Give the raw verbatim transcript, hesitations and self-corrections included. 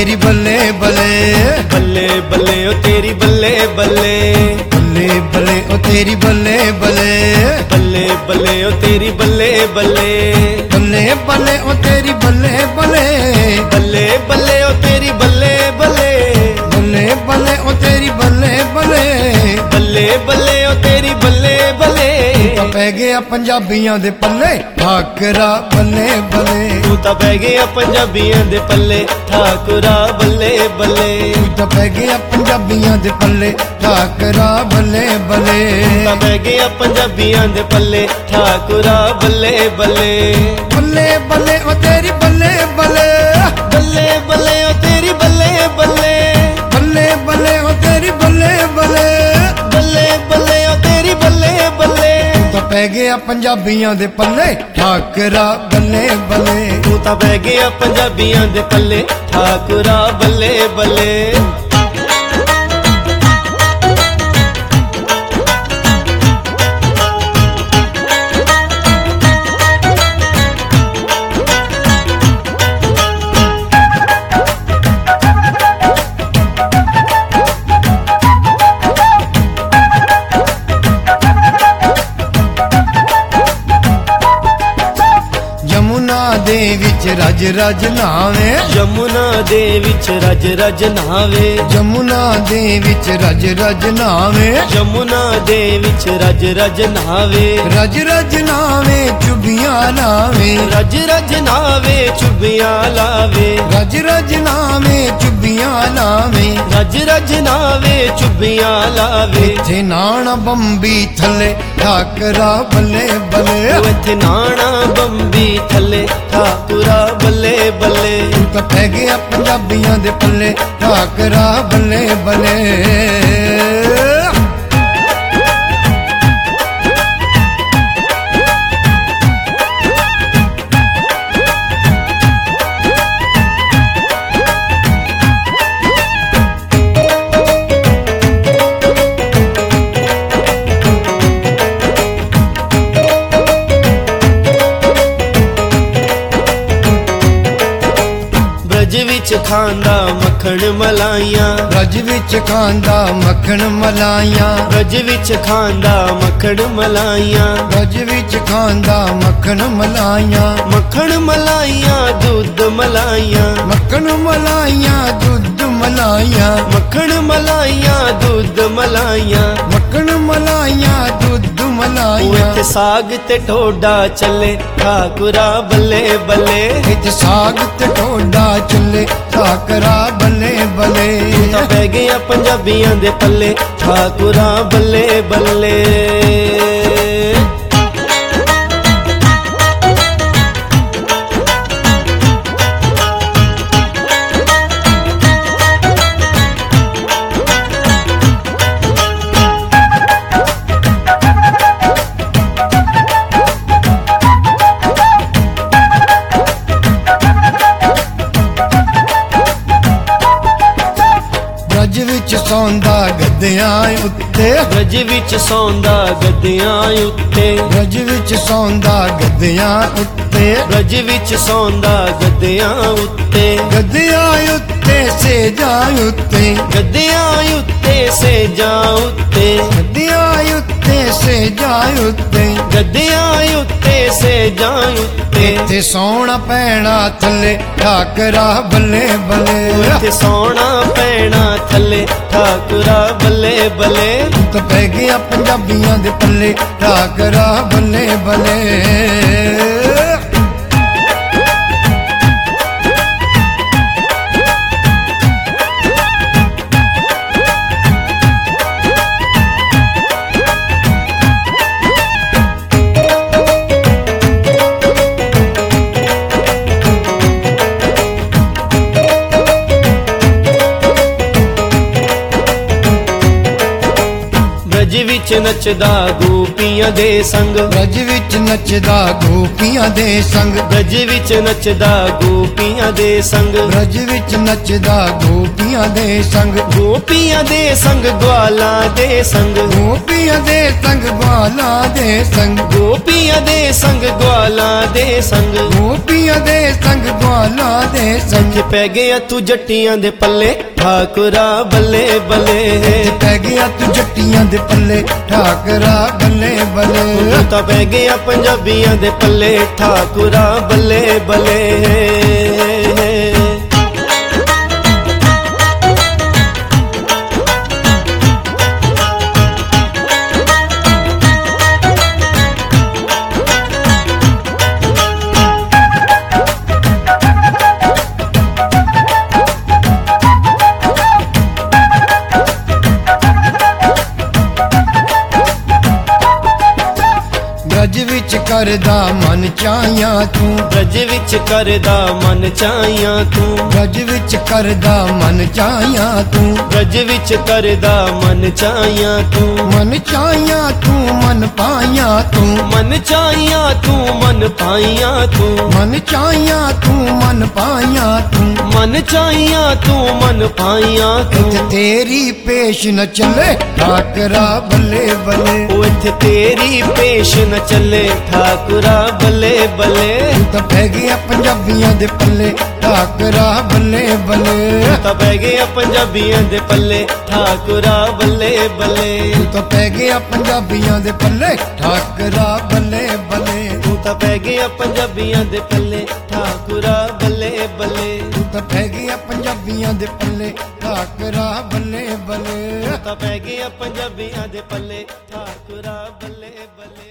तेरी बल्ले बल्ले बल्ले बल्ले ओ तेरी बल्ले बल्ले बल्ले बल्ले ओ तेरी बल्ले बल्ले बल्ले बल्ले ओ तेरी बल्ले बल्ले बल्ले बल्ले ओ तेरी बल्ले बल्ले बल्ले बल्ले ओ तेरी बल्ले बल्ले बल्ले बल्ले ओ तेरी बल्ले बल्ले बल्ले बल्ले ओ तेरी बल्ले बल्ले ਤਾਂ ਪੈ ਗਿਆ ਪੰਜਾਬੀਆਂ ਦੇ ਪੱਲੇ ਠਾਕਰਾ ਬੱਲੇ ਬੱਲੇ ਤੂੰ ਤਾਂ ਪੈ ਗਿਆ ਪੰਜਾਬੀਆਂ ਦੇ ਪੱਲੇ ਠਾਕੁਰਾ ਬੱਲੇ ਬੱਲੇ ਤੂੰ ਤਾਂ ਪੈ ਗਿਆ ਪੰਜਾਬੀਆਂ ਦੇ ਪੱਲੇ ਠਾਕਰਾ ਬੱਲੇ ਬੱਲੇ ਤੂੰ ਤਾਂ ਪੈ ਗਿਆ ਪੰਜਾਬੀਆਂ ਦੇ ਪੱਲੇ ਠਾਕੁਰਾ ਬੱਲੇ ਬੱਲੇ ਬੱਲੇ ਬੱਲੇ ਉਹ ਤੇਰੀ ਬੱਲੇ ਬੱਲੇ ਬੱਲੇ ਬੱਲੇ ਉਹ ਤੇਰੀ ਬੱਲੇ ਬੱਲੇ ਬੱਲੇ ਬੱਲੇ ਉਹ ਤੇਰੀ ਬੱਲੇ ਬੱਲੇ ਬੱਲੇ ਬੱਲੇ ਉਹ ਤੇਰੀ ਬੱਲੇ ਬੱਲੇ ਤਾਂ ਪੈ ਗਿਆ ਪੰਜਾਬੀਆਂ ਦੇ ਪੱਲੇ ਠਾਕਰਾ ਬੱਲੇ ਬੱਲੇ ਤੂੰ ਤਾਂ ਪੈ ਗਿਆ ਪੰਜਾਬੀਆਂ ਦੇ ਪੱਲੇ ਠਾਕੁਰਾ ਬੱਲੇ ਬੱਲੇ ਦੇ ਵਿੱਚ ਰਜ ਰਜ ਨਾਵੇ ਯਮੁਨਾ ਦੇ ਵਿੱਚ ਰਜ ਰਜ ਨਾਵੇ ਯਮੁਨਾ ਦੇ ਵਿੱਚ ਰਜ ਰਜ ਨਾਵੇ ਯਮੁਨਾ ਦੇ ਵਿੱਚ ਰਜ ਰਜ ਨਾਵੇ ਰਜ ਰਜ ਨਾਵੇ ਚੁਬੀਆਂ ਲਾਵੇ ਰਜ ਰਜ ਨਾਵੇ ਚੁਬੀਆਂ ਲਾਵੇ ਰਜ ਰਜ ਨਾਵੇ ਚੁਬੀਆਂ ਲਾਵੇ ਰਜ ਰਜ ਨਾਵੇ ਚੁਬੀਆਂ ਲਾਵੇ ਇੱਥੇ ਨਾਣਾ ਬੰਬੀ ਥੱਲੇ ਠਾਕਰਾ ਬੱਲੇ ਬੱਲੇ ਇੱਥੇ ਨਾਣਾ ਬੰਬੀ ਥੱਲੇ ਠਾਕੁਰਾ ਬੱਲੇ ਬੱਲੇ ਤੂੰ ਤਾਂ ਪੈ ਗਿਆ ਪੰਜਾਬੀਆਂ ਦੇ ਪੱਲੇ ਠਾਕਰਾ ਬੱਲੇ ਬੱਲੇ ਰਜ ਵਿੱਚ ਖਾਂਦਾ ਮੱਖਣ ਮਲਾਈਆਂ ਰਜ ਵਿੱਚ ਖਾਂਦਾ ਮੱਖਣ ਮਲਾਈਆਂ ਰਜ ਵਿੱਚ ਖਾਂਦਾ ਮੱਖਣ ਮਲਾਈਆਂ ਰਜ ਵਿੱਚ ਖਾਂਦਾ ਮੱਖਣ ਮਲਾਈਆਂ ਮੱਖਣ ਮਲਾਈਆਂ ਦੁੱਧ ਮਲਾਈਆਂ ਮੱਖਣ ਮਲਾਈਆਂ ਦੁੱਧ ਮਲਾਈਆਂ ਮੱਖਣ ਮਲਾਈਆਂ ਦੁੱਧ ਮਲਾਈਆਂ ਮੱਖਣ ਮਲਾਈਆਂ ਦੁੱਧ ਉਹ ਮਲਾਈਆਂ ਇੱਥੇ ਸਾਗ ਤੇ ਢੋਡਾ ਚੱਲੇ ਠਾਕੁਰਾ ਬੱਲੇ ਬੱਲੇ ਇੱਥੇ ਸਾਗ ਤੇ ਢੋਡਾ ਚੱਲੇ ਠਾਕਰਾ ਬੱਲੇ ਬੱਲੇ ਤੂੰ ਤਾਂ ਪੈ ਗਿਆ ਪੰਜਾਬੀਆਂ ਦੇ ਪੱਲੇ ਠਾਕੁਰਾ ਬੱਲੇ ਬੱਲੇ ਰਜ ਵਿੱਚ ਸੌਂਦਾ ਗੱਦਿਆਂ ਉੱਤੇ ਰਜ ਵਿੱਚ ਸੌਂਦਾ ਗੱਦਿਆਂ ਉੱਤੇ ਰਜ ਵਿੱਚ ਸੌਂਦਾ ਗੱਦਿਆਂ ਉੱਤੇ ਰਜ ਵਿੱਚ ਸੌਂਦਾ ਗੱਦਿਆਂ ਉੱਤੇ ਗੱਦਿਆਂ ਉੱਤੇ ਸੇਜਾਂ ਉੱਤੇ ਗੱਦਿਆਂ ਉੱਤੇ ਸੇਜਾਂ ਉੱਤੇ ਗੱਦਿਆਂ ਉੱਤੇ ਸੇਜਾਂ ਉੱਤੇ ਗੱਦਿਆਂ ਉੱਤੇ ਸੇਜਾਂ ਉੱਤੇ ਇੱਥੇ ਸੌਣਾ ਪੈਣਾ ਥੱਲੇ ਠਾਕਰਾ ਬੱਲੇ ਬੱਲੇ ਇੱਥੇ ਸੌਣਾ ਪੈਣਾ ਥੱਲੇ ਠਾਕੁਰਾ ਬੱਲੇ ਬੱਲੇ ਤੂੰ ਤਾਂ ਪੈ ਗਿਆ ਪੰਜਾਬੀਆਂ ਦੇ ਪੱਲੇ ਠਾਕਰਾ ਬੱਲੇ ਬੱਲੇ ਬ੍ਰਜ ਵਿੱਚ ਨੱਚਦਾ ਗੋਪੀਆਂ ਦੇ ਸੰਗ ਬ੍ਰਜ ਵਿੱਚ ਨੱਚਦਾ ਗੋਪੀਆਂ ਦੇ ਸੰਗ ਬ੍ਰਜ ਵਿੱਚ ਨੱਚਦਾ ਗੋਪੀਆਂ ਦੇ ਸੰਗ ਬ੍ਰਜ ਵਿੱਚ ਨੱਚਦਾ ਗੋਪੀਆਂ ਦੇ ਸੰਗ ਗੋਪੀਆਂ ਦੇ ਸੰਗ ਗਵਾਲਾਂ ਦੇ ਸੰਗ ਗੋਪੀਆਂ ਦੇ ਸੰਗ ਗਵਾਲਾਂ ਦੇ ਸੰਗ ਗੋਪੀਆਂ ਦੇ ਸੰਗ ਗਵਾਲਾਂ ਦੇ ਸੰਗ ਗੋਪੀਆਂ ਦੇ ਸੰਗ ਗਵਾਲਾਂ ਦੇ ਸੰਗ ਕਿ ਪੈ ਗਿਆ ਤੂੰ ਜੱਟੀਆਂ ਦੇ ਪੱਲੇ ਠਾਕੁਰਾ ਬੱਲੇ ਬੱਲੇ ਪੈ ਗਿਆ ਤੂੰ ਜੱਟੀਆਂ ਦੇ ਪੱਲੇ ਠਾਕਰਾ ਬੱਲੇ ਬੱਲੇ ਤੂੰ ਤਾਂ ਪੈ ਗਿਆ ਪੰਜਾਬੀਆਂ ਦੇ ਪੱਲੇ ਠਾਕੁਰਾ ਬੱਲੇ ਬੱਲੇ ਬ੍ਰਜ ਵਿੱਚ ਕਰਦਾ ਮਨ ਚਾਹਿਆ ਤੂੰ ਬ੍ਰਜ ਵਿੱਚ ਕਰਦਾ ਮਨ ਚਾਹਿਆ ਤੂੰ ਬ੍ਰਜ ਵਿੱਚ ਕਰਦਾ ਮਨ ਚਾਹਿਆ ਤੂੰ ਬ੍ਰਜ ਵਿੱਚ ਕਰਦਾ ਮਨ ਚਾਹਿਆ ਤੂੰ ਮਨ ਚਾਹਿਆ ਤੂੰ ਮਨ ਪਾਇਆ ਤੂੰ ਮਨ ਚਾਹਿਆ ਤੂੰ ਮਨ ਪਾਇਆ ਤੂੰ ਮਨ ਚਾਹਿਆ ਤੂੰ ਮਨ ਪਾਇਆ ਤੂੰ ਮਨ ਚਾਹਿਆ ਤੂੰ ਮਨ ਪਾਇਆ ਇੱਥੇ ਤੂੰ ਤੇਰੀ ਪੇਸ਼ न ਚੱਲੇ ਠਾਕਰਾ ਬੱਲੇ ਬੱਲੇ ਉਹ ਇੱਥੇ ਤੇਰੀ ਪੇਸ਼ न ਚੱਲੇ ਠਾਕੁਰਾ ਬੱਲੇ ਬੱਲੇ ਤੂੰ ਤਾਂ ਪੈ ਗਿਆ ਪੰਜਾਬੀਆਂ ਦੇ ਪੱਲੇ ਠਾਕਰਾ ਬੱਲੇ ਬੱਲੇ ਤਾਂ ਪੈ ਗਿਆ ਪੰਜਾਬੀਆਂ ਦੇ ਪੱਲੇ ਠਾਕੁਰਾ ਬੱਲੇ ਬੱਲੇ ਤੂੰ ਤਾਂ ਪੈ ਗਿਆ ਪੰਜਾਬੀਆਂ ਦੇ ਪੱਲੇ ਠਾਕਰਾ ਬੱਲੇ ਬੱਲੇ ਤੂੰ ਤਾਂ ਪੈ ਗਿਆ ਪੰਜਾਬੀਆਂ ਦੇ ਪੱਲੇ ਠਾਕੁਰਾ ਬੱਲੇ ਬੱਲੇ ਤੂੰ ਤਾਂ ਪੈ ਗਿਆ ਪੰਜਾਬੀਆਂ ਦੇ ਪੱਲੇ ਠਾਕਰਾ ਬੱਲੇ ਬੱਲੇ ਤਾਂ ਪੈ ਗਿਆ ਪੰਜਾਬੀਆਂ ਦੇ ਪੱਲੇ ਠਾਕੁਰਾ ਬੱਲੇ ਬੱਲੇ